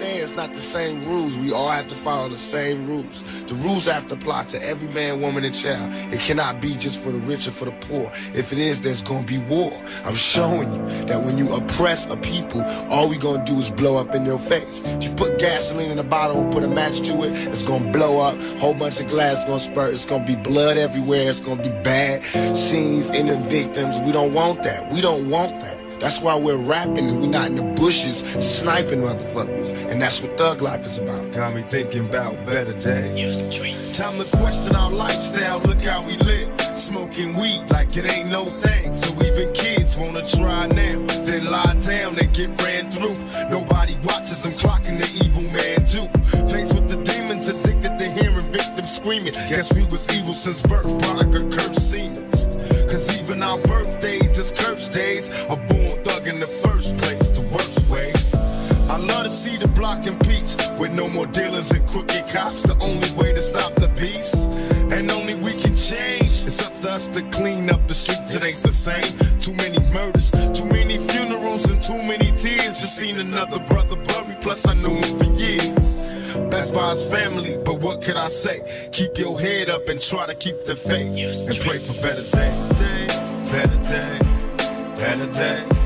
understand it's not the same rules. We all have to follow the same rules. The rules have to apply to every man, woman, and child. It cannot be just for the rich or for the poor. If it is, there's gonna be war. I'm showing you that when you oppress a people, all we gonna do is blow up in your face. If you put gasoline in a bottle and put a match to it, it's gonna blow up. Whole bunch of glass gonna spurt. It's gonna be blood everywhere. It's gonna be bad scenes in the victims. We don't want that. We don't want that. That's why we're rapping and we're not in the bushes sniping motherfuckers. And that's what Thug Life is about. Got me thinking about better days. Time to question our lifestyle, look how we live. Smoking weed like it ain't no thing. So even kids wanna try now. They lie down, they get ran through. Nobody watches them clocking the evil man too. Faced with the demons, addicted to hearing victims screaming. Guess we was evil since birth, product of cursed scenes. Cause even our birthdays is cursed days. A born thug in the first place, the worst ways. I love to see the block in peace, with no more dealers and crooked cops. The only way to stop the beast, and only we can change. It's up to us to clean up the streets, it ain't the same. Too many murders, too many funerals, and too many tears. Just seen another brother buried, plus I knew him for years. Best by his family, but what could I say? Keep your head up and try to keep the faith, and pray for better days. Better days, better days,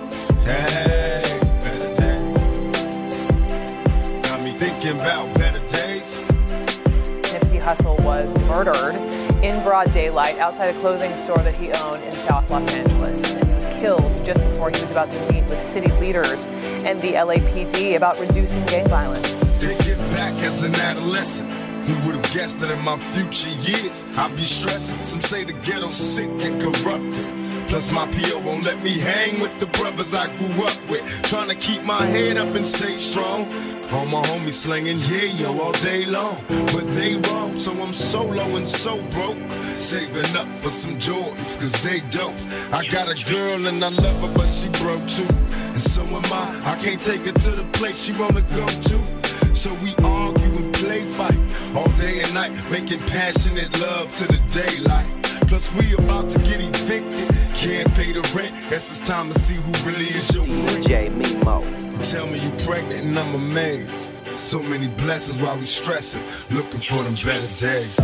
hey, better days. Got me thinking about better days. Nipsey Hussle was murdered in broad daylight outside a clothing store that he owned in South Los Angeles. And he was killed just before he was about to meet with city leaders and the LAPD about reducing gang violence. Thinking back as an adolescent, who would have guessed that in my future years I'd be stressing? Some say the ghetto's sick and corrupted. Plus my PO won't let me hang with the brothers I grew up with. Trying to keep my head up and stay strong. All my homies slinging yo all day long. But they wrong, so I'm so low and so broke. Saving up for some Jordans, cause they dope. I got a girl and I love her, but she broke too. And so am I can't take her to the place she wanna go to. So we argue and play fight all day and night, making passionate love to the daylight. Plus we about to get evicted, can't pay the rent. Guess it's time to see who really is your friend. DJ Mimo. Tell me you pregnant and I'm amazed. So many blessings while we stressing, looking for them better days.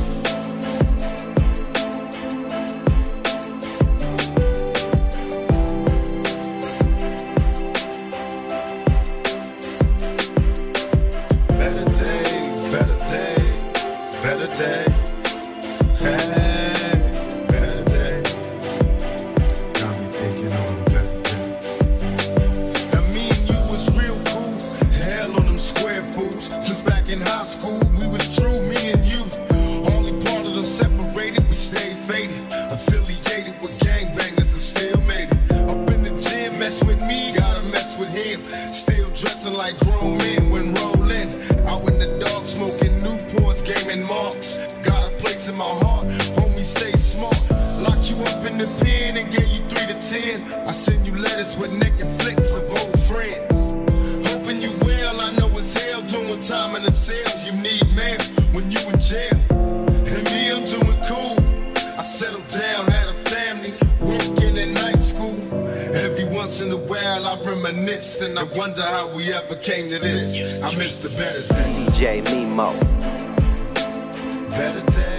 And I wonder how we ever came to this. I miss the better days. DJ Mimo. Better days.